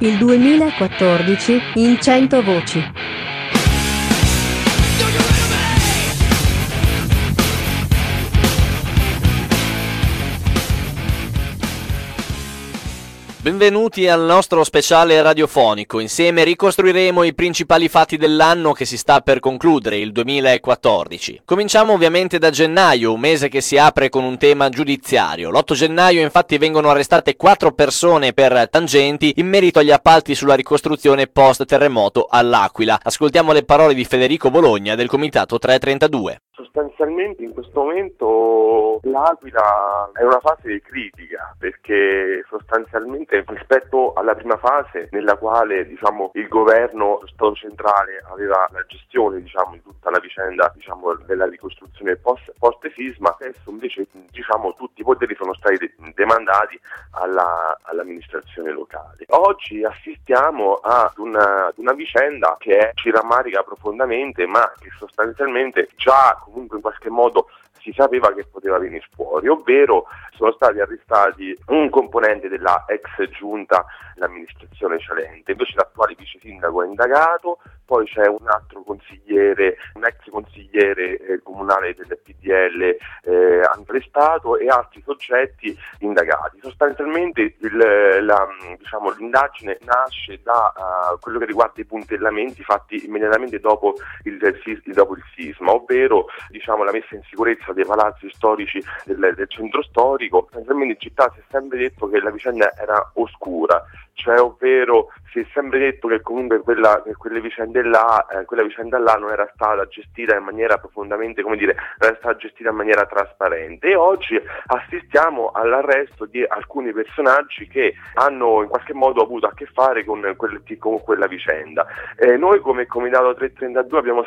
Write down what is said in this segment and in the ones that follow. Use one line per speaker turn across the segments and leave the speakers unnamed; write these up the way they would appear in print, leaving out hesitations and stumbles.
Il 2014 in 100 voci.
Benvenuti al nostro speciale radiofonico. Insieme ricostruiremo i principali fatti dell'anno che si sta per concludere, il 2014. Cominciamo ovviamente da gennaio, un mese che si apre con un tema giudiziario. L'8 gennaio infatti vengono arrestate 4 persone per tangenti in merito agli appalti sulla ricostruzione post-terremoto all'Aquila. Ascoltiamo le parole di Federico Bologna del Comitato 332.
Sostanzialmente in questo momento l'Aquila è una fase critica, perché sostanzialmente rispetto alla prima fase nella quale il governo, lo Stato centrale aveva la gestione di tutta la vicenda della ricostruzione post-sisma, adesso invece tutti i poteri sono stati demandati all'amministrazione locale. Oggi assistiamo ad una vicenda che ci rammarica profondamente, ma che sostanzialmente già comunque in qualche modo si sapeva che poteva venire fuori, ovvero sono stati arrestati un componente della ex giunta, l'amministrazione Cialente, invece l'attuale vice sindaco è indagato, poi c'è un altro consigliere, un ex consigliere comunale del PDL arrestato e altri soggetti indagati. Sostanzialmente l'indagine nasce da quello che riguarda i puntellamenti fatti immediatamente dopo il sisma, ovvero la messa in sicurezza dei palazzi storici del centro storico. Sostanzialmente in città si è sempre detto che la vicenda era oscura, ovvero si è sempre detto che comunque quella vicenda là non era stata gestita in maniera profondamente, non era stata gestita in maniera trasparente, e oggi assistiamo all'arresto di alcuni personaggi che hanno in qualche modo avuto a che fare con quella vicenda. Noi come Comitato 332 abbiamo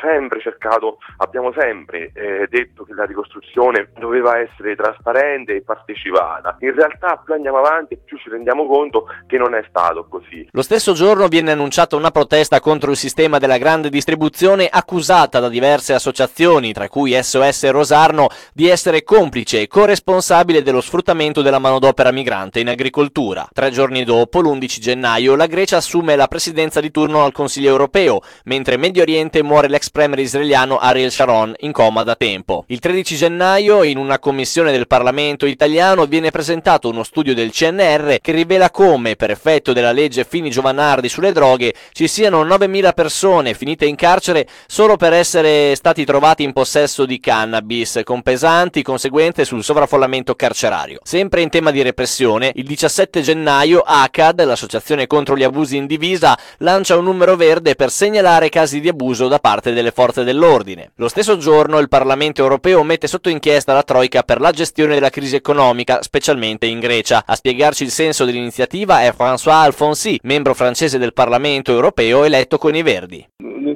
sempre detto che la ricostruzione doveva essere trasparente e partecipata. In realtà più andiamo avanti e più ci rendiamo conto che non è stato così.
Lo stesso giorno viene annunciata una protesta contro il sistema della grande distribuzione, accusata da diverse associazioni, tra cui SOS Rosarno, di essere complice e corresponsabile dello sfruttamento della manodopera migrante in agricoltura. 3 giorni dopo, l'11 gennaio, la Grecia assume la presidenza di turno al Consiglio europeo, mentre in Medio Oriente muore l'ex premier israeliano Ariel Sharon, in coma da tempo. Il 13 gennaio, in una commissione del Parlamento italiano, viene presentato uno studio del CNR che rivela come, per effetto della legge Fini-Giovanardi sulle droghe, ci siano 9.000 persone finite in carcere solo per essere stati trovati in possesso di cannabis, con pesanti conseguenze sul sovraffollamento carcerario. Sempre in tema di repressione, il 17 gennaio ACAD, l'associazione contro gli abusi in divisa, lancia un numero verde per segnalare casi di abuso da parte delle forze dell'ordine. Lo stesso giorno il Parlamento europeo mette sotto inchiesta la Troika per la gestione della crisi economica, specialmente in Grecia. A spiegarci il senso dell'iniziativa è François Alfonsi, membro francese del Parlamento europeo eletto con i Verdi.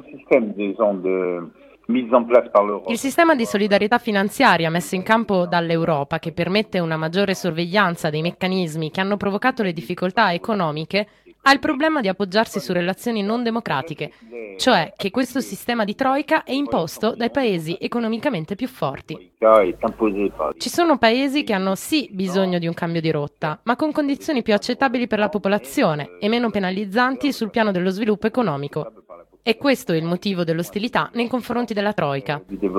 Il sistema di solidarietà finanziaria messo in campo dall'Europa, che permette una maggiore sorveglianza dei meccanismi che hanno provocato le difficoltà economiche, ha il problema di appoggiarsi su relazioni non democratiche, cioè che questo sistema di troika è imposto dai paesi economicamente più forti. Ci sono paesi che hanno sì bisogno di un cambio di rotta, ma con condizioni più accettabili per la popolazione e meno penalizzanti sul piano dello sviluppo economico. E questo è il motivo dell'ostilità nei confronti della troika.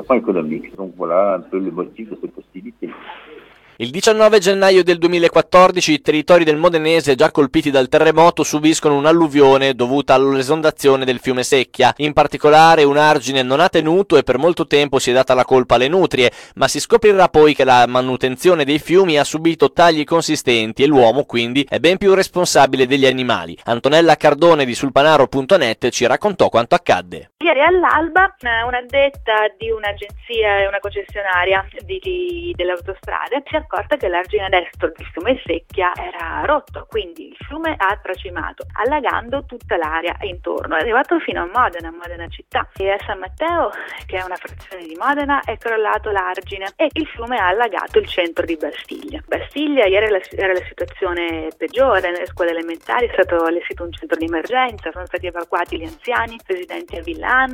Il 19 gennaio del 2014 i territori del Modenese, già colpiti dal terremoto, subiscono un'alluvione dovuta all'esondazione del fiume Secchia. In particolare un argine non ha tenuto e per molto tempo si è data la colpa alle nutrie, ma si scoprirà poi che la manutenzione dei fiumi ha subito tagli consistenti e l'uomo quindi è ben più responsabile degli animali. Antonella Cardone di sulpanaro.net ci raccontò quanto accadde.
Ieri all'alba un'addetta di un'agenzia e una concessionaria delle autostrade si è accorta che l'argine destro del fiume Secchia era rotto, quindi il fiume ha tracimato, allagando tutta l'area intorno. È arrivato fino a Modena città, e a San Matteo, che è una frazione di Modena, è crollato l'argine e il fiume ha allagato il centro di Bastiglia. Bastiglia ieri era la situazione peggiore, nelle scuole elementari è stato allestito un centro di emergenza, sono stati evacuati gli anziani residenti a Villa Anna,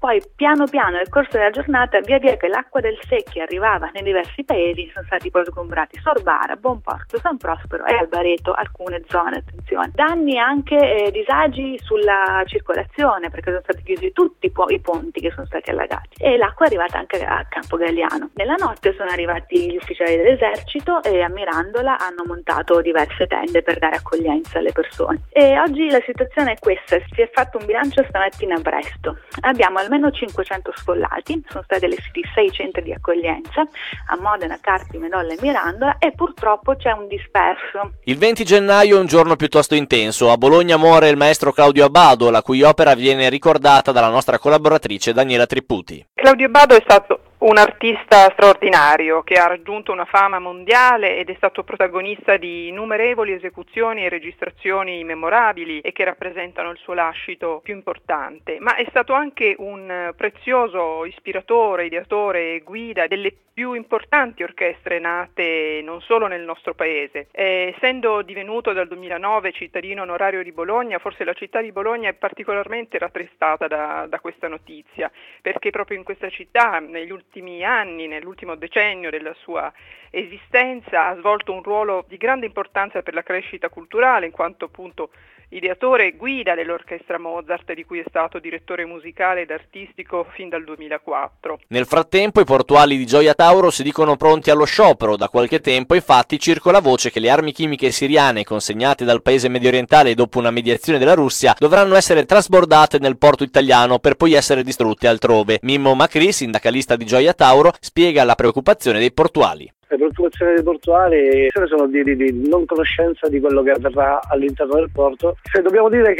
Poi piano piano nel corso della giornata, via via che l'acqua del Secchia arrivava nei diversi paesi, sono stati poi sgombrati Sorbara, Bonporto, San Prospero e Albareto, alcune zone, attenzione. Danni anche disagi sulla circolazione, perché sono stati chiusi tutti i ponti che sono stati allagati, e l'acqua è arrivata anche a Campo Galliano. Nella notte sono arrivati gli ufficiali dell'esercito e a Mirandola hanno montato diverse tende per dare accoglienza alle persone. E oggi la situazione è questa: si è fatto un bilancio stamattina presto, abbiamo almeno 500 sfollati, sono stati allestiti 6 centri di accoglienza a Modena, Carpi, Medolla e Mirandola, e purtroppo c'è un disperso.
Il 20 gennaio è un giorno piuttosto intenso. A Bologna muore il maestro Claudio Abbado, la cui opera viene ricordata dalla nostra collaboratrice Daniela Tripputi.
Claudio Abbado è stato un artista straordinario che ha raggiunto una fama mondiale ed è stato protagonista di innumerevoli esecuzioni e registrazioni memorabili e che rappresentano il suo lascito più importante, ma è stato anche un prezioso ispiratore, ideatore e guida delle più importanti orchestre nate non solo nel nostro paese. Essendo divenuto dal 2009 cittadino onorario di Bologna, forse la città di Bologna è particolarmente rattristata da questa notizia, perché proprio in questa città negli ultimi anni, nell'ultimo decennio della sua esistenza, ha svolto un ruolo di grande importanza per la crescita culturale, in quanto appunto ideatore e guida dell'orchestra Mozart, di cui è stato direttore musicale ed artistico fin dal 2004.
Nel frattempo i portuali di Gioia Tauro si dicono pronti allo sciopero. Da qualche tempo infatti circola voce che le armi chimiche siriane consegnate dal paese mediorientale dopo una mediazione della Russia dovranno essere trasbordate nel porto italiano per poi essere distrutte altrove. Mimmo Macri, sindacalista di Gioia Tauro, spiega la preoccupazione dei portuali.
Le preoccupazioni dei portuali sono di non conoscenza di quello che avverrà all'interno del porto. Se dobbiamo dire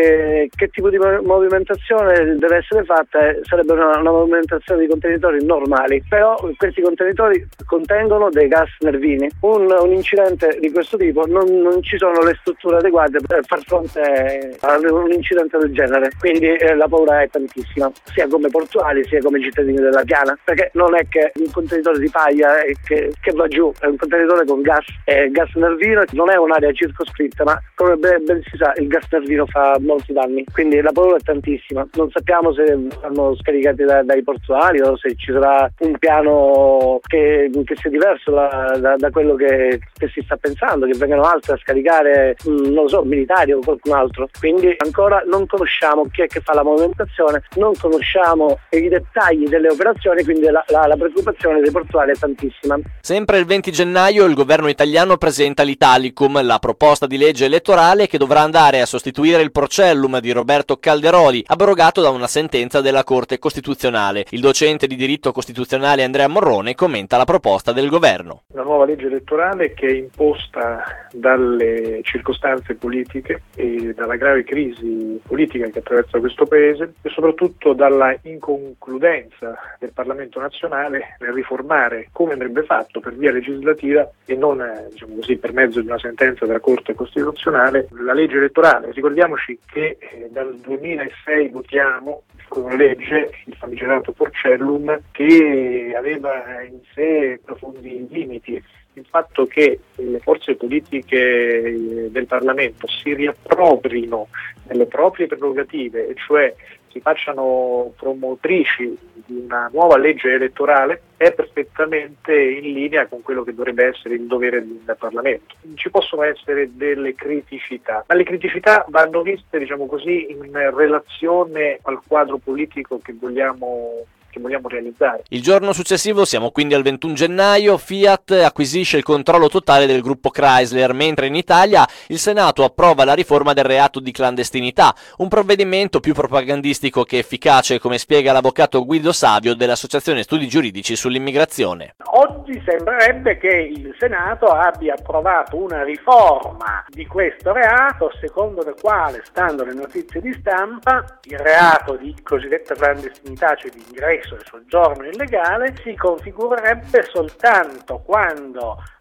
che tipo di movimentazione deve essere fatta, sarebbe una movimentazione di contenitori normali, però questi contenitori contengono dei gas nervini. Un incidente di questo tipo non ci sono le strutture adeguate per far fronte a un incidente del genere, quindi la paura è tantissima, sia come portuali sia come cittadini della piana, perché non è che un contenitore di paglia che va giù, è un contenitore con gas nervino, non è un'area circoscritta, ma come ben si sa il gas nervino fa molti danni, quindi la paura è tantissima. Non sappiamo se saranno scaricati dai portuali o se ci sarà un piano che sia diverso da quello che si sta pensando, che vengano altri a scaricare, non lo so, militari o qualcun altro. Quindi ancora non conosciamo chi è che fa la movimentazione, non conosciamo i dettagli delle operazioni, quindi la preoccupazione dei portuali è tantissima.
Sempre il 20 gennaio il governo italiano presenta l'Italicum, la proposta di legge elettorale che dovrà andare a sostituire il Porcellum di Roberto Calderoli, abrogato da una sentenza della Corte Costituzionale. Il docente di diritto costituzionale Andrea Morrone commenta la proposta del governo.
Una nuova legge elettorale che è imposta dalle circostanze politiche e dalla grave crisi politica che attraversa questo Paese e soprattutto dalla inconcludenza del Parlamento nazionale nel riformare, come andrebbe fatto, per via legislativa e non diciamo così, per mezzo di una sentenza della Corte Costituzionale, la legge elettorale. Ricordiamoci che dal 2006 votiamo con legge il famigerato Porcellum, che aveva in sé profondi limiti. Il fatto che le forze politiche del Parlamento si riapproprino delle proprie prerogative, e cioè si facciano promotrici di una nuova legge elettorale, è perfettamente in linea con quello che dovrebbe essere il dovere del Parlamento. Ci possono essere delle criticità, ma le criticità vanno viste, diciamo così, in relazione al quadro politico che vogliamo realizzare.
Il giorno successivo, siamo quindi al 21 gennaio, Fiat acquisisce il controllo totale del gruppo Chrysler, mentre in Italia il Senato approva la riforma del reato di clandestinità, un provvedimento più propagandistico che efficace, come spiega l'avvocato Guido Savio dell'Associazione Studi Giuridici sull'immigrazione.
Oggi sembrerebbe che il Senato abbia approvato una riforma di questo reato, secondo la quale, stando alle notizie di stampa, il reato di cosiddetta clandestinità, cioè di ingresso e soggiorno illegale, si configurerebbe soltanto quando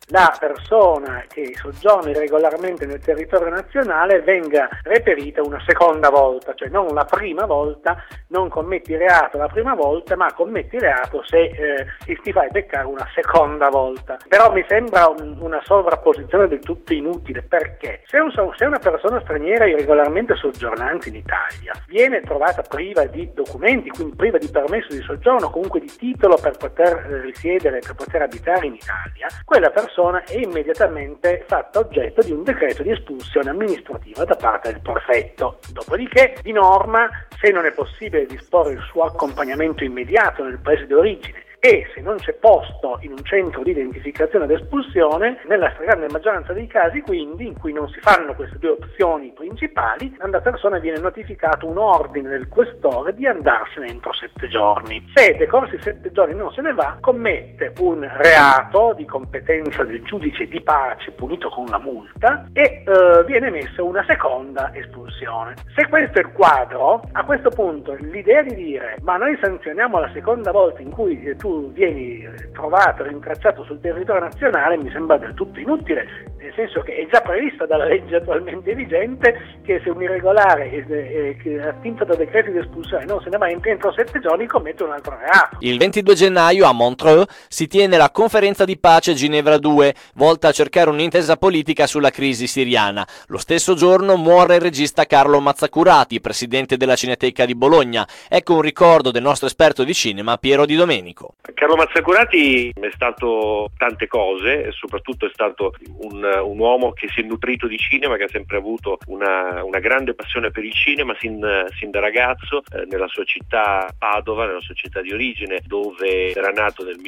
la persona che soggiorna irregolarmente nel territorio nazionale venga reperita una seconda volta, cioè non la prima volta, non commetti reato la prima volta, ma commetti reato se ti fai beccare una seconda volta. Però mi sembra una sovrapposizione del tutto inutile, perché se una persona straniera irregolarmente soggiornante in Italia viene trovata priva di documenti, quindi priva di permesso di soggiorno, comunque di titolo per poter risiedere, per poter abitare in Italia, quella persona è immediatamente fatta oggetto di un decreto di espulsione amministrativa da parte del prefetto. Dopodiché, di norma, se non è possibile disporre il suo accompagnamento immediato nel paese di origine e se non c'è posto in un centro di identificazione ed espulsione, nella stragrande maggioranza dei casi quindi in cui non si fanno queste due opzioni principali, alla persona viene notificato un ordine del questore di andarsene entro 7 giorni. Se decorsi 7 giorni non se ne va, commette un reato di competenza del giudice di pace punito con una multa e viene emessa una seconda espulsione. Se questo è il quadro, a questo punto l'idea di dire ma noi sanzioniamo la seconda volta in cui tu vieni trovato, rintracciato sul territorio nazionale, mi sembra del tutto inutile, nel senso che è già prevista dalla legge attualmente vigente che se un irregolare è attinto da decreti di espulsione non se ne va entro 7 giorni commette un altro reato.
Il 22 gennaio a Montreux si tiene la conferenza di pace Ginevra 2, volta a cercare un'intesa politica sulla crisi siriana. Lo stesso giorno muore il regista Carlo Mazzacurati, presidente della Cineteca di Bologna. Ecco un ricordo del nostro esperto di cinema Piero Di Domenico.
Carlo Mazzacurati è stato tante cose, e soprattutto è stato un uomo che si è nutrito di cinema, che ha sempre avuto una grande passione per il cinema sin da ragazzo, nella sua città Padova, nella sua città di origine, dove era nato nel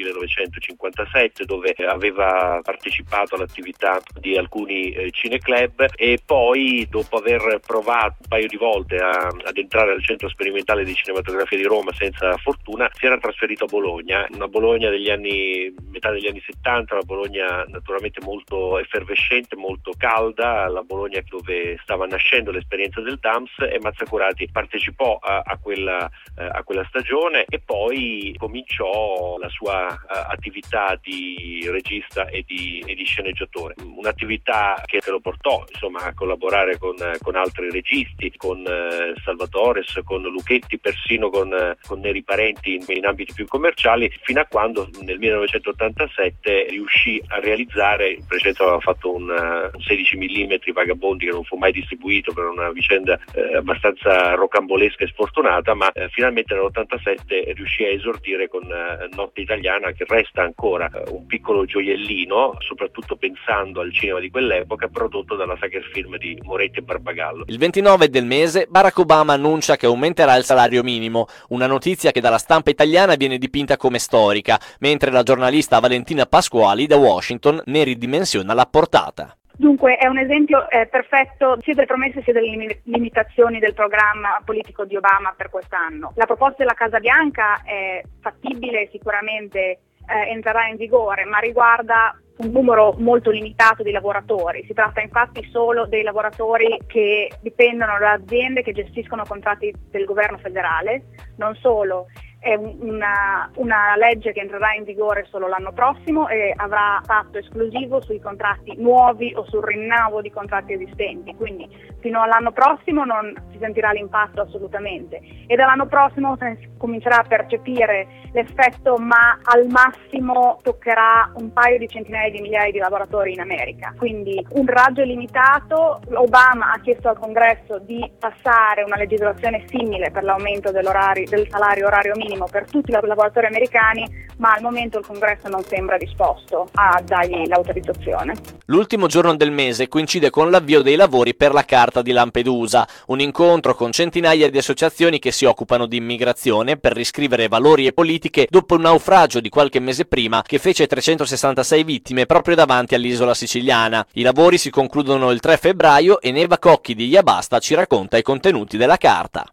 1957, dove aveva partecipato all'attività di alcuni cineclub e poi, dopo aver provato un paio di volte ad entrare al Centro Sperimentale di Cinematografia di Roma senza fortuna, si era trasferito a Bologna, una Bologna metà degli anni 70, una Bologna naturalmente molto effervescente, molto calda, la Bologna dove stava nascendo l'esperienza del DAMS, e Mazzacurati partecipò a quella stagione e poi cominciò la sua attività di regista e di sceneggiatore, un'attività che lo portò a collaborare con altri registi, con Salvatores, con Lucchetti, persino con Neri Parenti in ambiti più commerciali, fino a quando nel 1987 riuscì a realizzare, in precedenza aveva fatto un 16 mm Vagabondi che non fu mai distribuito per una vicenda abbastanza rocambolesca e sfortunata, ma finalmente nell'87 riuscì a esordire con Notte Italiana, che resta ancora un piccolo gioiellino, soprattutto pensando al cinema di quell'epoca, prodotto dalla Sacher Film di Moretti e Barbagallo.
Il 29 del mese Barack Obama annuncia che aumenterà il salario minimo, una notizia che dalla stampa italiana viene dipinta come storica, mentre la giornalista Valentina Pasquali da Washington ne ridimensiona la portata.
Dunque è un esempio perfetto sia delle promesse sia delle limitazioni del programma politico di Obama per quest'anno. La proposta della Casa Bianca è fattibile, sicuramente entrerà in vigore, ma riguarda un numero molto limitato di lavoratori. Si tratta infatti solo dei lavoratori che dipendono da aziende che gestiscono contratti del governo federale. Non solo, è una legge che entrerà in vigore solo l'anno prossimo e avrà patto esclusivo sui contratti nuovi o sul rinnovo di contratti esistenti, quindi fino all'anno prossimo non si sentirà l'impatto assolutamente e dall'anno prossimo si comincerà a percepire l'effetto, ma al massimo toccherà un paio di centinaia di migliaia di lavoratori in America, quindi un raggio limitato. Obama ha chiesto al Congresso di passare una legislazione simile per l'aumento del salario orario minimo per tutti i lavoratori americani, ma al momento il Congresso non sembra disposto a dargli l'autorizzazione.
L'ultimo giorno del mese coincide con l'avvio dei lavori per la Carta di Lampedusa, un incontro con centinaia di associazioni che si occupano di immigrazione per riscrivere valori e politiche dopo il naufragio di qualche mese prima che fece 366 vittime proprio davanti all'isola siciliana. I lavori si concludono il 3 febbraio e Neva Cocchi di Iabasta ci racconta i contenuti della carta.
Punti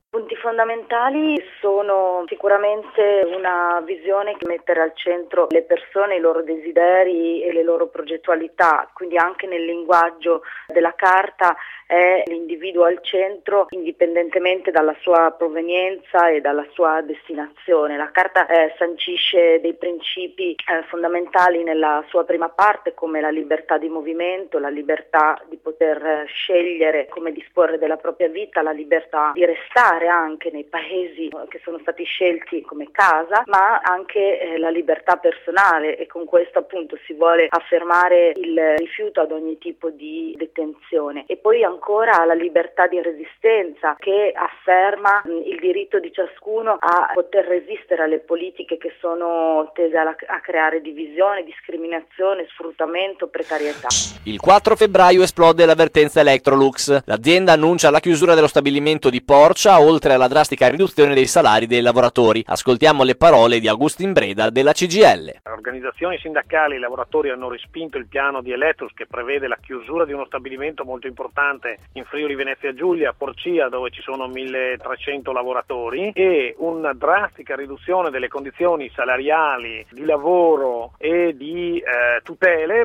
fondamentali sono sicuramente una visione che mettere al centro le persone, i loro desideri e le loro progettualità, quindi anche nel linguaggio della carta è l'individuo al centro indipendentemente dalla sua provenienza e dalla sua destinazione. La carta sancisce dei principi fondamentali nella sua prima parte, come la libertà di movimento, la libertà di poter scegliere come disporre della propria vita, la libertà di restare anche nei paesi che sono stati scelti come casa, ma anche la libertà personale, e con questo appunto si vuole affermare il rifiuto ad ogni tipo di detenzione. E poi ancora la libertà di resistenza, che afferma il diritto di ciascuno a poter resistere alle politiche che sono tese a creare divisione, discriminazione, sfruttamento, precarietà.
Il 4 febbraio esplode l'avvertenza Electrolux. L'azienda annuncia la chiusura dello stabilimento di Porcia, oltre alla drastica riduzione dei salari dei lavoratori. Ascoltiamo le parole di Agustin Breda della CGIL.
Le organizzazioni sindacali e i lavoratori hanno respinto il piano di Electrolux, che prevede la chiusura di uno stabilimento molto importante in Friuli Venezia Giulia, Porcia, dove ci sono 1300 lavoratori, e una drastica riduzione delle condizioni salariali, di lavoro e di tutele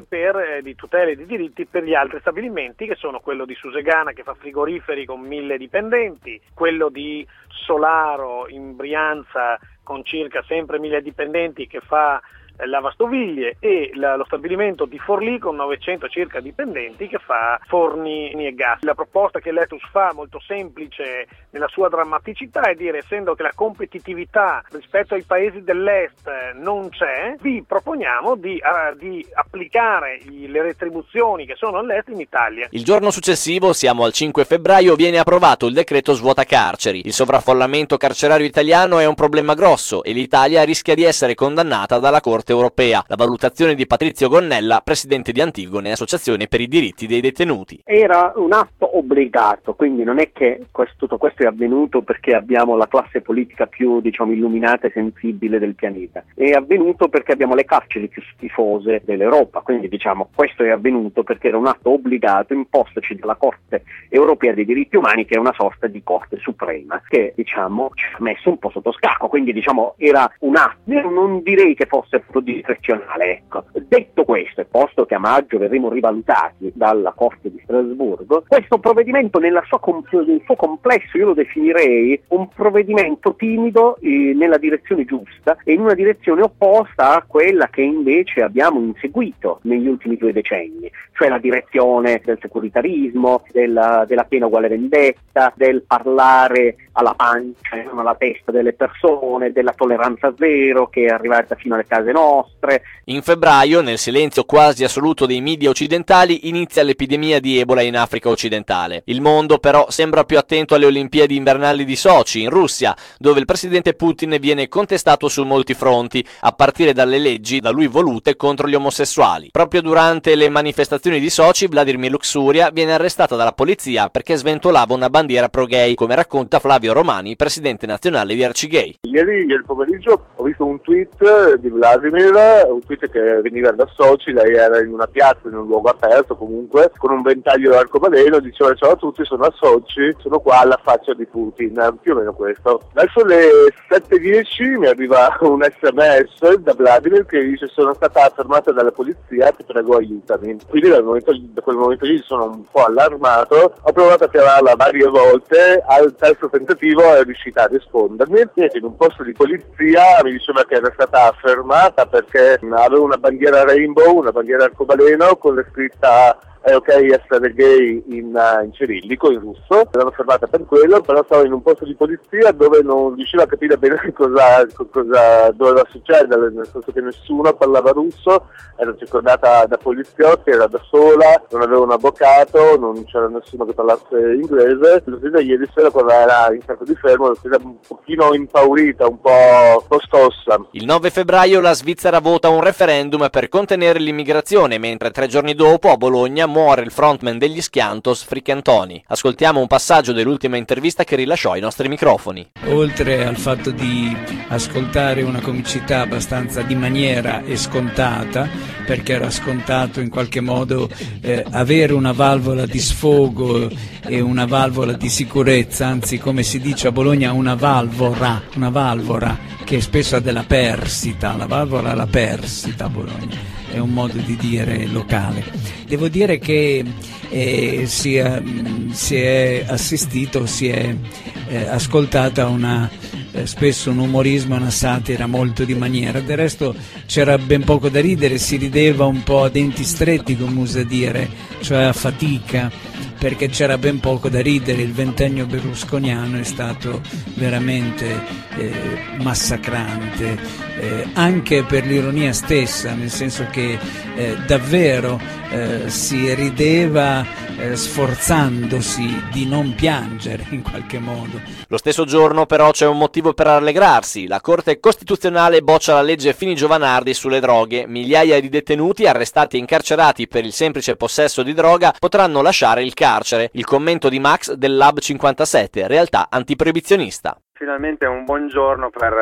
e di diritti per gli altri stabilimenti, che sono quello di Susegana, che fa frigoriferi con 1000 dipendenti, quello di Solaro in Brianza con circa sempre 1000 dipendenti, che fa lavastoviglie, e lo stabilimento di Forlì con 900 circa dipendenti, che fa forni e gas. La proposta che Electrolux fa, molto semplice nella sua drammaticità, è dire: essendo che la competitività rispetto ai paesi dell'est non c'è, vi proponiamo di applicare le retribuzioni che sono all'est in Italia.
Il giorno successivo, siamo al 5 febbraio, viene approvato il decreto svuota carceri. Il sovraffollamento carcerario italiano è un problema grosso e l'Italia rischia di essere condannata dalla Corte europea. La valutazione di Patrizio Gonnella, presidente di Antigone, associazione per i diritti dei detenuti.
Era un atto obbligato, quindi non è che tutto questo è avvenuto perché abbiamo la classe politica più, illuminata e sensibile del pianeta. È avvenuto perché abbiamo le carceri più schifose dell'Europa, quindi questo è avvenuto perché era un atto obbligato impostoci dalla Corte europea dei diritti umani, che è una sorta di Corte Suprema, che ci ha messo un po' sotto scacco, quindi era un atto, non direi che fosse discrezionale, ecco. Detto questo, e posto che a maggio verremo rivalutati dalla Corte di Strasburgo, questo provvedimento nel suo complesso io lo definirei un provvedimento timido nella direzione giusta e in una direzione opposta a quella che invece abbiamo inseguito negli ultimi 2 decenni, cioè la direzione del securitarismo, della pena uguale vendetta, del parlare alla pancia e non alla testa delle persone, della tolleranza zero che è arrivata fino alle case nostre.
In febbraio, nel silenzio quasi assoluto dei media occidentali, inizia l'epidemia di Ebola in Africa occidentale. Il mondo però sembra più attento alle Olimpiadi invernali di Sochi, in Russia, dove il presidente Putin viene contestato su molti fronti, a partire dalle leggi da lui volute contro gli omosessuali. Proprio durante le manifestazioni di Sochi, Vladimir Luxuria viene arrestato dalla polizia perché sventolava una bandiera pro-gay, come racconta Flavio Romani, presidente nazionale di Arcigay.
Ieri pomeriggio ho visto un tweet di Vladimir, un tweet che veniva da Sochi, lei era in una piazza, in un luogo aperto comunque, con un ventaglio d'arcobaleno, diceva: ciao a tutti, sono a Sochi, sono qua alla faccia di Putin, più o meno questo. Verso le 7:10 mi arriva un SMS da Vladimir che dice: sono stata fermata dalla polizia, ti prego aiutami. Quindi da quel momento lì sono un po' allarmato, ho provato a chiamarla varie volte, al terzo tentativo è riuscita a rispondermi. In un posto di polizia mi diceva che era stata fermata perché aveva una bandiera rainbow, una bandiera arcobaleno con la scritta è ok essere gay in cirillico, in russo. L'hanno fermata per quello, però stavo in un posto di polizia dove non riusciva a capire bene cosa doveva succedere, nel senso che nessuno parlava russo, era circondata da poliziotti, era da sola, non aveva un avvocato, non c'era nessuno che parlasse inglese. L'ho ieri sera, quando era in campo di fermo, l'ho vista un pochino impaurita, un po' scossa.
Il 9 febbraio la Svizzera vota un referendum per contenere l'immigrazione, mentre 3 giorni dopo a Bologna muore il frontman degli Schiantos, Fricantoni. Ascoltiamo un passaggio dell'ultima intervista che rilasciò ai nostri microfoni.
Oltre al fatto di ascoltare una comicità abbastanza di maniera e scontata, perché era scontato in qualche modo avere una valvola di sfogo e una valvola di sicurezza, anzi come si dice a Bologna una valvora che spesso ha della persita, la valvola alla persita a Bologna, è un modo di dire locale. Devo dire che si è assistito, si è ascoltata spesso un umorismo, una satira molto di maniera. Del resto c'era ben poco da ridere, si rideva un po' a denti stretti, come usa dire, cioè a fatica, perché c'era ben poco da ridere. Il ventennio berlusconiano è stato veramente massacrante, anche per l'ironia stessa, nel senso che davvero si rideva sforzandosi di non piangere in qualche modo.
Lo stesso giorno però c'è un motivo per rallegrarsi. La Corte Costituzionale boccia la legge Fini-Giovanardi sulle droghe. Migliaia di detenuti arrestati e incarcerati per il semplice possesso di droga potranno lasciare il carcere. Il commento di Max del Lab 57, realtà antiproibizionista.
Finalmente è un buon giorno per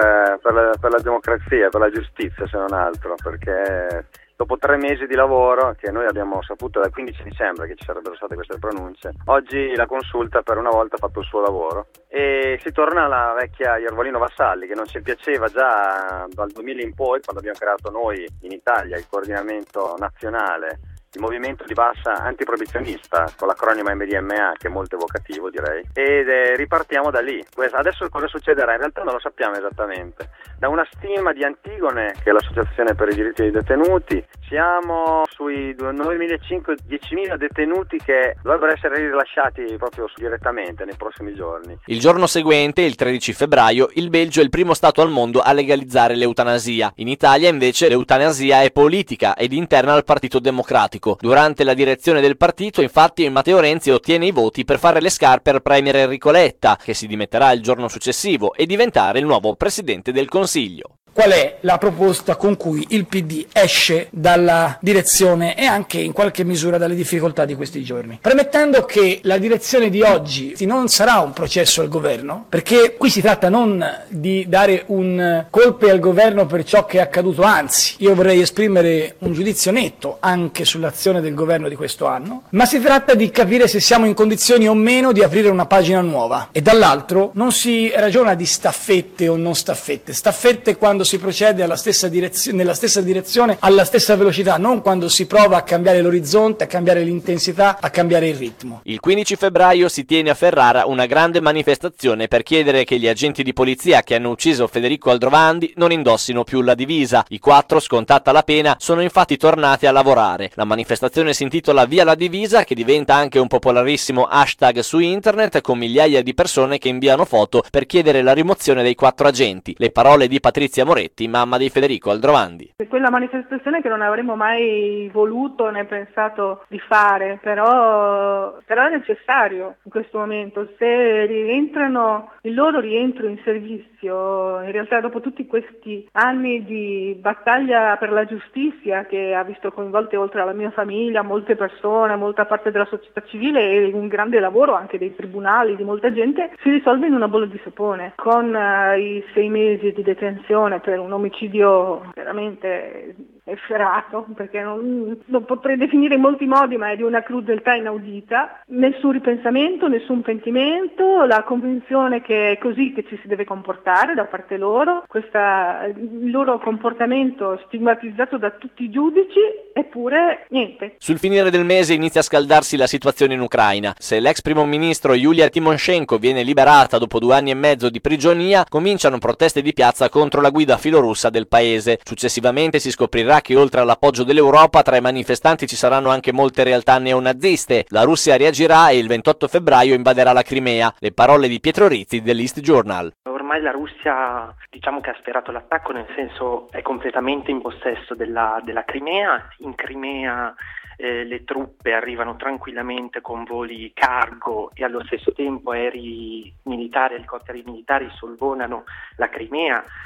la democrazia, per la giustizia se non altro, perché dopo 3 mesi di lavoro, che noi abbiamo saputo dal 15 dicembre che ci sarebbero state queste pronunce, oggi la Consulta per una volta ha fatto il suo lavoro e si torna alla vecchia Iervolino Vassalli, che non ci piaceva già dal 2000 in poi, quando abbiamo creato noi in Italia il coordinamento nazionale, il movimento di bassa antiproibizionista, con l'acronimo MDMA, che è molto evocativo direi, ed ripartiamo da lì. Adesso cosa succederà? In realtà non lo sappiamo esattamente. Da una stima di Antigone, che è l'associazione per i diritti dei detenuti, siamo sui 9.500-10.000 detenuti che dovrebbero essere rilasciati proprio direttamente nei prossimi giorni.
Il giorno seguente, il 13 febbraio, il Belgio è il primo stato al mondo a legalizzare l'eutanasia. In Italia invece l'eutanasia è politica ed interna al Partito Democratico. Durante la direzione del partito, infatti, Matteo Renzi ottiene i voti per fare le scarpe al premier Enrico Letta, che si dimetterà il giorno successivo, e diventare il nuovo presidente del Consiglio.
Qual è la proposta con cui il PD esce dalla direzione e anche in qualche misura dalle difficoltà di questi giorni? Premettendo che la direzione di oggi non sarà un processo al governo, perché qui si tratta non di dare un colpe al governo per ciò che è accaduto, anzi, io vorrei esprimere un giudizio netto anche sull'azione del governo di questo anno, ma si tratta di capire se siamo in condizioni o meno di aprire una pagina nuova. E dall'altro non si ragiona di staffette o non staffette. Staffette quando si procede nella stessa direzione, alla stessa velocità, non quando si prova a cambiare l'orizzonte, a cambiare l'intensità, a cambiare il ritmo.
Il 15 febbraio si tiene a Ferrara una grande manifestazione per chiedere che gli agenti di polizia che hanno ucciso Federico Aldrovandi non indossino più la divisa. I 4, scontata la pena, sono infatti tornati a lavorare. La manifestazione si intitola Via la divisa, che diventa anche un popolarissimo hashtag su internet, con migliaia di persone che inviano foto per chiedere la rimozione dei 4 agenti. Le parole di Patrizia Moretti, mamma di Federico Aldrovandi.
Quella manifestazione che non avremmo mai voluto né pensato di fare, però è necessario in questo momento. Se il loro rientro in servizio, in realtà dopo tutti questi anni di battaglia per la giustizia, che ha visto coinvolte oltre alla mia famiglia molte persone, molta parte della società civile e un grande lavoro anche dei tribunali, di molta gente, si risolve in una bolla di sapone, con i 6 mesi di detenzione per un omicidio veramente efferato, perché non potrei definire in molti modi, ma è di una crudeltà inaudita. Nessun ripensamento, nessun pentimento, la convinzione che è così che ci si deve comportare da parte loro, il loro comportamento stigmatizzato da tutti i giudici, eppure niente.
Sul finire del mese inizia a scaldarsi la situazione in Ucraina. Se l'ex primo ministro Yulia Tymoshenko viene liberata dopo 2 anni e mezzo di prigionia, cominciano proteste di piazza contro la guida filorussa del paese. Successivamente si scoprirà che oltre all'appoggio dell'Europa, tra i manifestanti ci saranno anche molte realtà neonaziste. La Russia reagirà e il 28 febbraio invaderà la Crimea. Le parole di Pietro Rizzi dell'East Journal.
Ormai la Russia, diciamo che ha sferato l'attacco, nel senso è completamente in possesso della Crimea. In Crimea le truppe arrivano tranquillamente con voli cargo e allo stesso tempo aerei militari, elicotteri militari sorvolano la Crimea.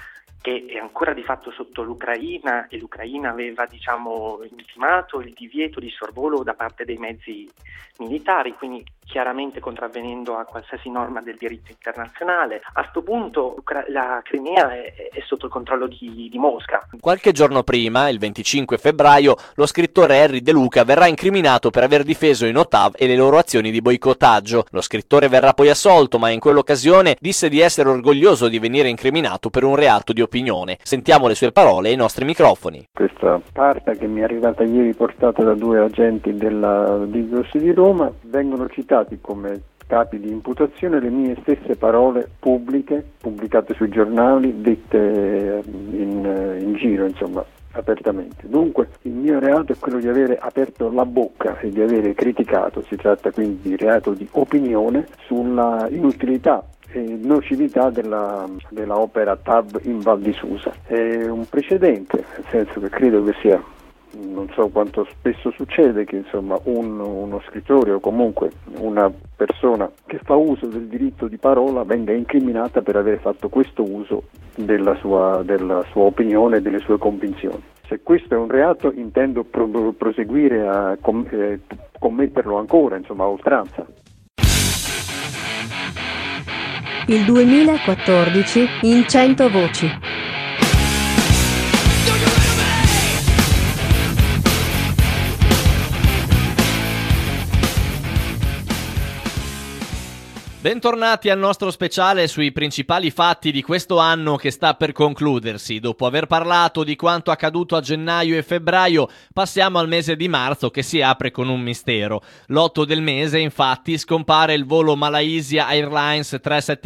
che è ancora di fatto sotto l'Ucraina, e l'Ucraina aveva intimato il divieto di sorvolo da parte dei mezzi militari, quindi chiaramente contravvenendo a qualsiasi norma del diritto internazionale. A questo punto la Crimea è sotto il controllo di Mosca.
Qualche giorno prima, il 25 febbraio, lo scrittore Henry De Luca verrà incriminato per aver difeso i Notav e le loro azioni di boicottaggio. Lo scrittore verrà poi assolto, ma in quell'occasione disse di essere orgoglioso di venire incriminato per un reato di opinione. Sentiamo le sue parole ai nostri microfoni.
Questa carta che mi è arrivata ieri, portata da 2 agenti della DIGOS di Roma, vengono citati come capi di imputazione le mie stesse parole pubbliche, pubblicate sui giornali, dette in giro, apertamente. Dunque il mio reato è quello di avere aperto la bocca e di avere criticato, si tratta quindi di reato di opinione, sulla inutilità e nocività della opera TAV in Val di Susa. È un precedente, nel senso che credo che sia, non so quanto spesso succede, che uno scrittore o comunque una persona che fa uso del diritto di parola venga incriminata per aver fatto questo uso della sua opinione e delle sue convinzioni. Se questo è un reato, intendo proseguire a commetterlo ancora, a oltranza.
Il 2014 in 100 voci.
Bentornati al nostro speciale sui principali fatti di questo anno che sta per concludersi. Dopo aver parlato di quanto accaduto a gennaio e febbraio, passiamo al mese di marzo che si apre con un mistero. L'8 del mese, infatti, scompare il volo Malaysia Airlines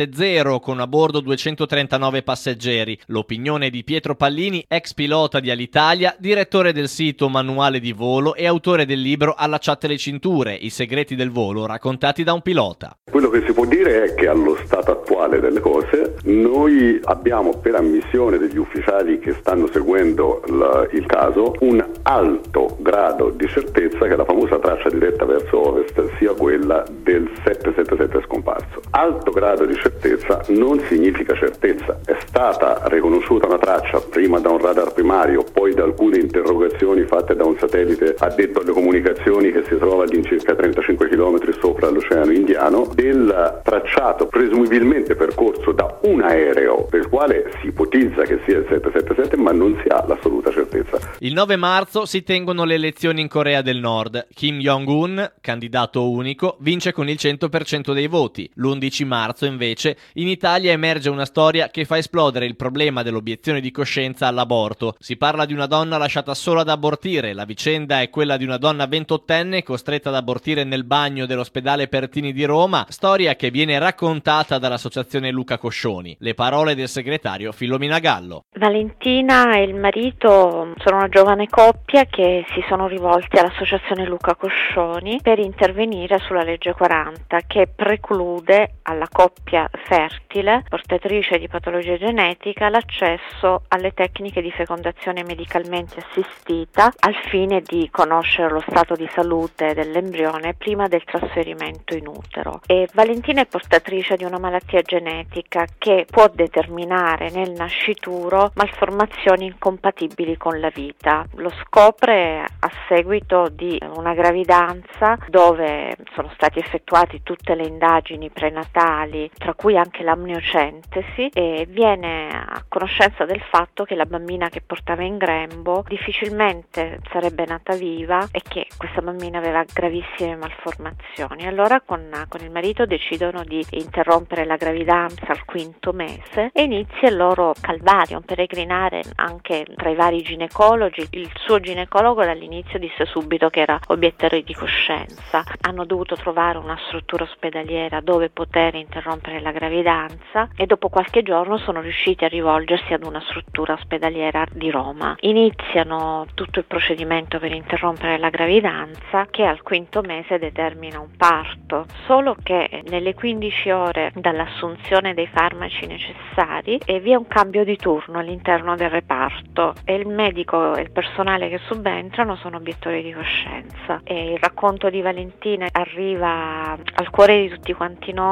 370 con a bordo 239 passeggeri. L'opinione di Pietro Pallini, ex pilota di Alitalia, direttore del sito Manuale di Volo e autore del libro Allacciate le cinture, i segreti del volo raccontati da un pilota.
Quello che si può dire è che allo stato attuale delle cose noi abbiamo, per ammissione degli ufficiali che stanno seguendo il caso, un alto grado di certezza che la famosa traccia diretta verso ovest sia quella del 777 scomparso. Alto grado di certezza non significa certezza. È stata riconosciuta una traccia prima da un radar primario, poi da alcune interrogazioni fatte da un satellite addetto alle comunicazioni che si trova all'incirca 35 km sopra l'Oceano Indiano, del tracciato presumibilmente percorso da un aereo per il quale si ipotizza che sia il 777, ma non si ha l'assoluta certezza.
Il 9 marzo si tengono le elezioni in Corea del Nord. Kim Jong-un, candidato unico, vince con il 100% dei voti. L'11 marzo, invece, in Italia emerge una storia che fa esplodere il problema dell'obiezione di coscienza all'aborto. Si parla di una donna lasciata sola ad abortire. La vicenda è quella di una donna 28enne costretta ad abortire nel bagno dell'ospedale Pertini di Roma, storia che viene raccontata dall'associazione Luca Coscioni. Le parole del segretario Filomena Gallo.
Valentina e il marito sono una giovane coppia che si sono rivolti all'associazione Luca Coscioni per intervenire sulla legge 40 che preclude alla coppia fertile, portatrice di patologia genetica, l'accesso alle tecniche di fecondazione medicalmente assistita al fine di conoscere lo stato di salute dell'embrione prima del trasferimento in utero. E Valentina è portatrice di una malattia genetica che può determinare nel nascituro malformazioni incompatibili con la vita. Lo scopre a seguito di una gravidanza dove sono stati effettuati tutte le indagini prenatali, tra cui anche l'amniocentesi, e viene a conoscenza del fatto che la bambina che portava in grembo difficilmente sarebbe nata viva e che questa bambina aveva gravissime malformazioni. Allora con il marito decidono di interrompere la gravidanza al 5° mese e inizia il loro calvario, un peregrinare anche tra i vari ginecologi. Il suo ginecologo dall'inizio disse subito che era obiettore di coscienza. Hanno dovuto trovare una struttura ospedaliera dove poter interrompere la gravidanza e dopo qualche giorno sono riusciti a rivolgersi ad una struttura ospedaliera di Roma. Iniziano tutto il procedimento per interrompere la gravidanza che al 5° mese determina un parto, solo che nelle 15 ore dall'assunzione dei farmaci necessari vi è un cambio di turno all'interno del reparto e il medico e il personale che subentrano sono obiettori di coscienza e il racconto di Valentina arriva al cuore di tutti quanti noi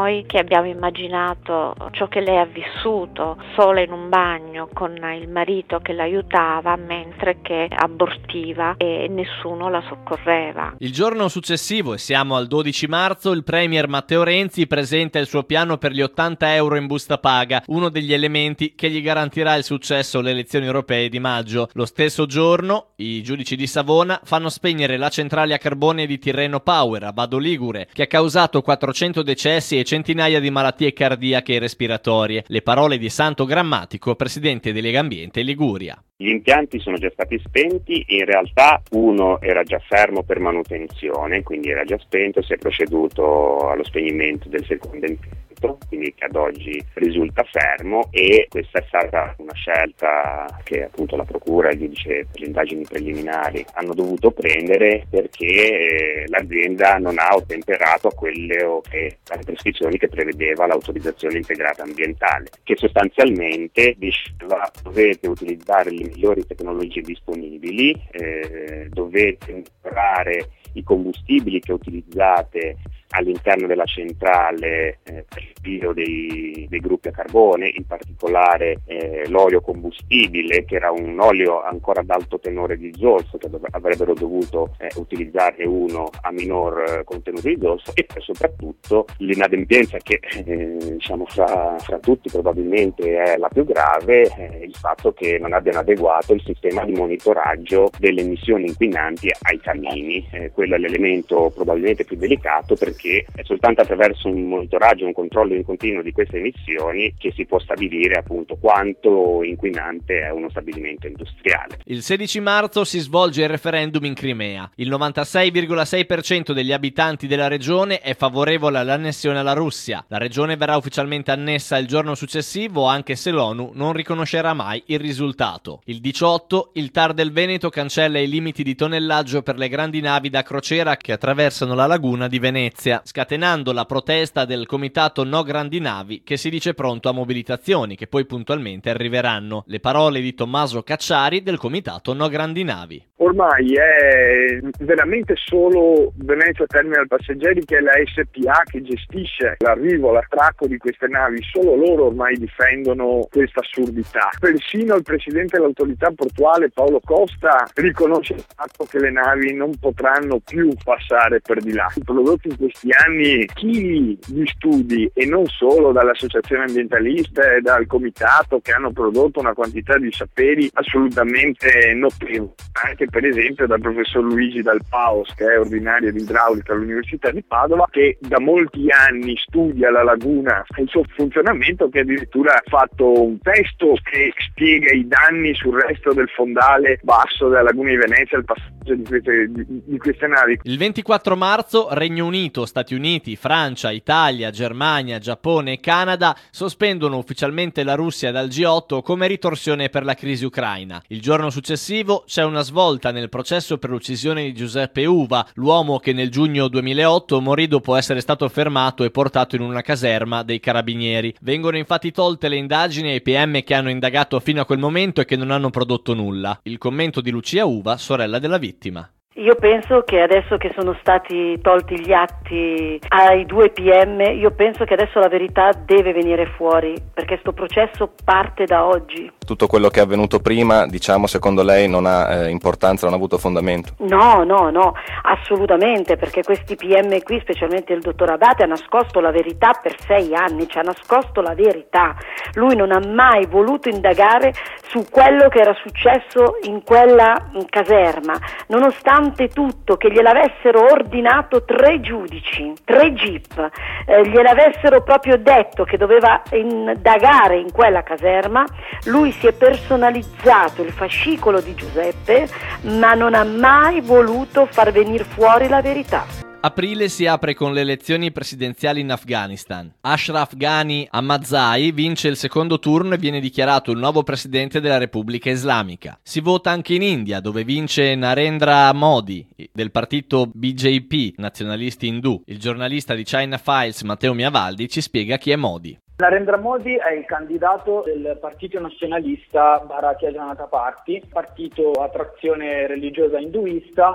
noi che abbiamo immaginato ciò che lei ha vissuto sola in un bagno con il marito che l'aiutava mentre che abortiva e nessuno la soccorreva.
Il giorno successivo, e siamo al 12 marzo, il premier Matteo Renzi presenta il suo piano per gli 80 euro in busta paga, uno degli elementi che gli garantirà il successo alle elezioni europee di maggio. Lo stesso giorno, i giudici di Savona fanno spegnere la centrale a carbone di Tirreno Power a Vado Ligure, che ha causato 400 decessi e centinaia di malattie cardiache e respiratorie. Le parole di Santo Grammatico, presidente di Legambiente Liguria.
Gli impianti sono già stati spenti, in realtà uno era già fermo per manutenzione, quindi era già spento, si è proceduto allo spegnimento del secondo impianto, quindi che ad oggi risulta fermo, e questa è stata una scelta che appunto la Procura e il giudice per le indagini preliminari hanno dovuto prendere perché l'azienda non ha ottemperato a quelle alle prescrizioni che prevedeva l'autorizzazione integrata ambientale, che sostanzialmente diceva: dovete utilizzare le migliori tecnologie disponibili, dovete migliorare i combustibili che utilizzate all'interno della centrale per il bio dei gruppi a carbone, in particolare l'olio combustibile, che era un olio ancora ad alto tenore di zolfo, che avrebbero dovuto utilizzare uno a minor contenuto di zolfo, e poi soprattutto l'inadempienza che diciamo fra tutti probabilmente è la più grave, il fatto che non abbiano adeguato il sistema di monitoraggio delle emissioni inquinanti ai camini. Quello è l'elemento probabilmente più delicato, perché è soltanto attraverso un monitoraggio, un controllo in continuo di queste emissioni che si può stabilire appunto quanto inquinante è uno stabilimento industriale.
Il 16 marzo si svolge il referendum in Crimea. Il 96,6% degli abitanti della regione è favorevole all'annessione alla Russia. La regione verrà ufficialmente annessa il giorno successivo, anche se l'ONU non riconoscerà mai il risultato. Il 18, il TAR del Veneto cancella i limiti di tonnellaggio per le grandi navi da crociera che attraversano la laguna di Venezia, scatenando la protesta del comitato No Grandi Navi, che si dice pronto a mobilitazioni che poi puntualmente arriveranno. Le parole di Tommaso Cacciari del comitato No Grandi Navi.
Ormai è veramente solo Venezia Terminal Passeggeri, che è la SPA che gestisce l'arrivo, l'attracco di queste navi. Solo loro ormai difendono questa assurdità. Persino il presidente dell'autorità portuale Paolo Costa riconosce il fatto che le navi non potranno più passare per di là. Prodotti in questi anni chili di studi, e non solo, dalle associazioni ambientaliste e dal comitato, che hanno prodotto una quantità di saperi assolutamente notevoli, anche per esempio dal professor Luigi Dal Paos, che è ordinario di idraulica all'Università di Padova, che da molti anni studia la laguna e il suo funzionamento, che addirittura ha fatto un testo che spiega i danni sul resto del fondale basso della laguna di Venezia al passaggio di queste navi.
Il 24 marzo Regno Unito, Stati Uniti, Francia, Italia, Germania, Giappone e Canada sospendono ufficialmente la Russia dal G8 come ritorsione per la crisi ucraina. Il giorno successivo c'è una svolta nel processo per l'uccisione di Giuseppe Uva, l'uomo che nel giugno 2008 morì dopo essere stato fermato e portato in una caserma dei carabinieri. Vengono infatti tolte le indagini ai PM che hanno indagato fino a quel momento e che non hanno prodotto nulla. Il commento di Lucia Uva, sorella della vittima.
Io penso che adesso che sono stati tolti gli atti ai 2 PM, io penso che adesso la verità deve venire fuori, perché sto processo parte da oggi.
Tutto quello che è avvenuto prima, diciamo, secondo lei non ha importanza, non ha avuto fondamento?
No, assolutamente, perché questi PM qui, specialmente il dottor Abate, ha nascosto la verità per 6 anni, ci ha nascosto la verità. Lui non ha mai voluto indagare su quello che era successo in quella caserma, nonostante tutto che gliel'avessero ordinato 3 giudici, 3 GIP, gliel'avessero proprio detto che doveva indagare in quella caserma. Lui si è personalizzato il fascicolo di Giuseppe, ma non ha mai voluto far venire fuori la verità.
Aprile si apre con le elezioni presidenziali in Afghanistan. Ashraf Ghani Ahmadzai vince il secondo turno e viene dichiarato il nuovo presidente della Repubblica Islamica. Si vota anche in India, dove vince Narendra Modi del partito BJP, nazionalisti indù. Il giornalista di China Files Matteo Miavaldi ci spiega chi è Modi.
Narendra Modi è il candidato del partito nazionalista Bharatiya Janata Party, partito a trazione religiosa induista,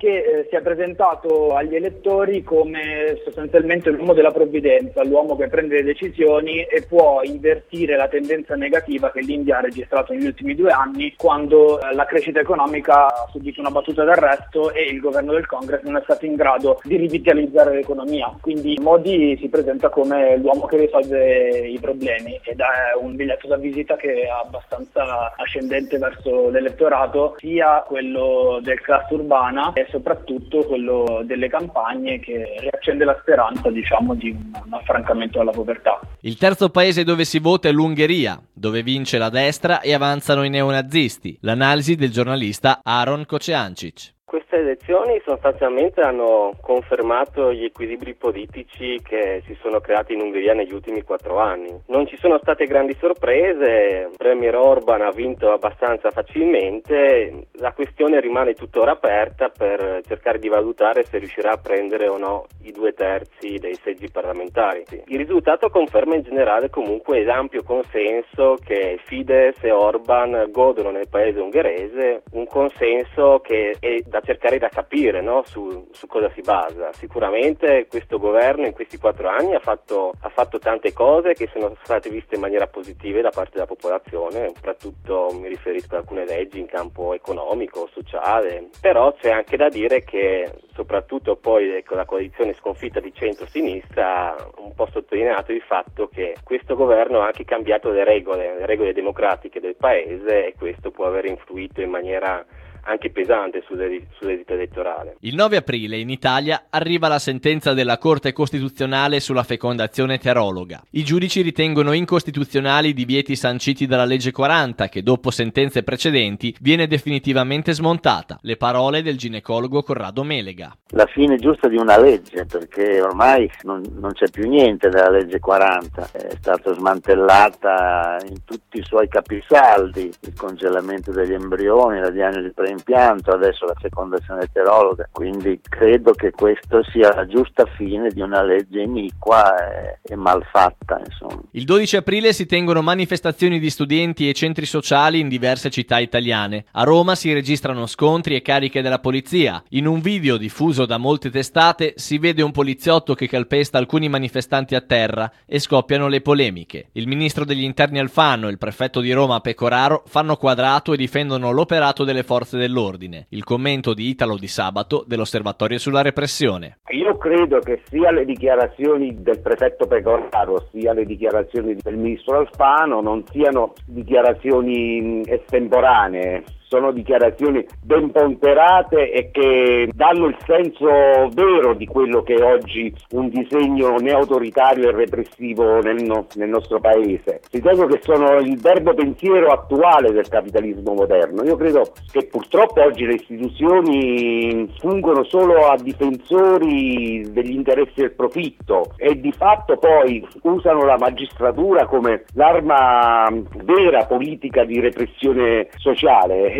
che si è presentato agli elettori come sostanzialmente l'uomo della provvidenza, l'uomo che prende le decisioni e può invertire la tendenza negativa che l'India ha registrato negli ultimi 2 anni, quando la crescita economica ha subito una battuta d'arresto e il governo del Congress non è stato in grado di rivitalizzare l'economia. Quindi Modi si presenta come l'uomo che risolve i problemi ed è un biglietto da visita che è abbastanza ascendente verso l'elettorato, sia quello del classe urbana e soprattutto quello delle campagne, che riaccende la speranza, diciamo, di un affrancamento dalla povertà.
Il terzo paese dove si vota è l'Ungheria, dove vince la destra e avanzano i neonazisti. L'analisi del giornalista Aaron Koceancic.
Queste elezioni sostanzialmente hanno confermato gli equilibri politici che si sono creati in Ungheria negli ultimi 4 anni. Non ci sono state grandi sorprese, il premier Orban ha vinto abbastanza facilmente, la questione rimane tuttora aperta per cercare di valutare se riuscirà a prendere o no i 2/3 dei seggi parlamentari. Il risultato conferma in generale comunque l'ampio consenso che Fidesz e Orban godono nel paese ungherese, un consenso che è da cercare da capire, no? su cosa si basa. Sicuramente questo governo in questi 4 anni ha fatto tante cose che sono state viste in maniera positiva da parte della popolazione, soprattutto mi riferisco ad alcune leggi in campo economico, sociale, però c'è anche da dire che soprattutto poi con la coalizione sconfitta di centro-sinistra ha un po' sottolineato il fatto che questo governo ha anche cambiato le regole democratiche del paese, e questo può aver influito in maniera anche pesante sull'esito elettorale.
Il 9 aprile in Italia arriva la sentenza della Corte Costituzionale sulla fecondazione eterologa. I giudici ritengono incostituzionali i divieti sanciti dalla legge 40, che dopo sentenze precedenti viene definitivamente smontata. Le parole del ginecologo Corrado Melega.
La fine giusta di una legge, perché ormai non c'è più niente della legge 40, è stata smantellata in tutti i suoi capisaldi, il congelamento degli embrioni, la diagnosi preimpianto, adesso la fecondazione eterologa, quindi credo che questo sia la giusta fine di una legge iniqua e malfatta, insomma.
Il 12 aprile si tengono manifestazioni di studenti e centri sociali in diverse città italiane. A Roma si registrano scontri e cariche della polizia. In un video diffuso da molte testate si vede un poliziotto che calpesta alcuni manifestanti a terra e scoppiano le polemiche. Il ministro degli interni Alfano e il prefetto di Roma Pecoraro fanno quadrato e difendono l'operato delle forze dell'ordine. Il commento di Italo Di Sabato dell'Osservatorio sulla repressione.
Io credo che sia le dichiarazioni del prefetto Pecoraro sia le dichiarazioni del ministro Alfano non siano dichiarazioni estemporanee, sono dichiarazioni ben ponderate e che danno il senso vero di quello che è oggi un disegno neautoritario e repressivo nel nostro paese. Ritengo che sono il verbo pensiero attuale del capitalismo moderno. Io credo che purtroppo oggi le istituzioni fungono solo a difensori degli interessi del profitto e di fatto poi usano la magistratura come l'arma vera politica di repressione sociale.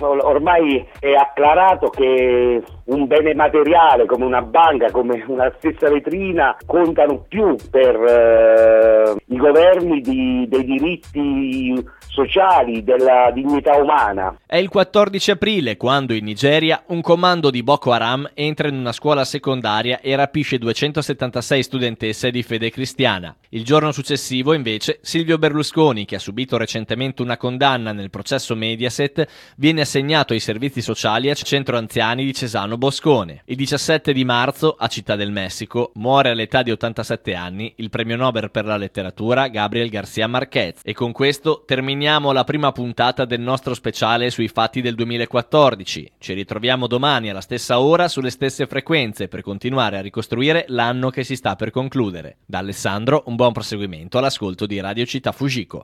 Ormai è acclarato che un bene materiale come una banca, come una stessa vetrina, contano più per i governi dei diritti sociali, della dignità umana.
È il 14 aprile quando in Nigeria un comando di Boko Haram entra in una scuola secondaria e rapisce 276 studentesse di fede cristiana. Il giorno successivo, invece, Silvio Berlusconi, che ha subito recentemente una condanna nel processo Mediaset, viene assegnato ai servizi sociali al centro anziani di Cesano Boscone. Il 17 di marzo, a Città del Messico, muore all'età di 87 anni il premio Nobel per la letteratura Gabriel García Márquez. E con questo terminiamo la prima puntata del nostro speciale sui fatti del 2014. Ci ritroviamo domani alla stessa ora sulle stesse frequenze per continuare a ricostruire l'anno che si sta per concludere. Da Alessandro un buon proseguimento all'ascolto di Radio Città Fujiko.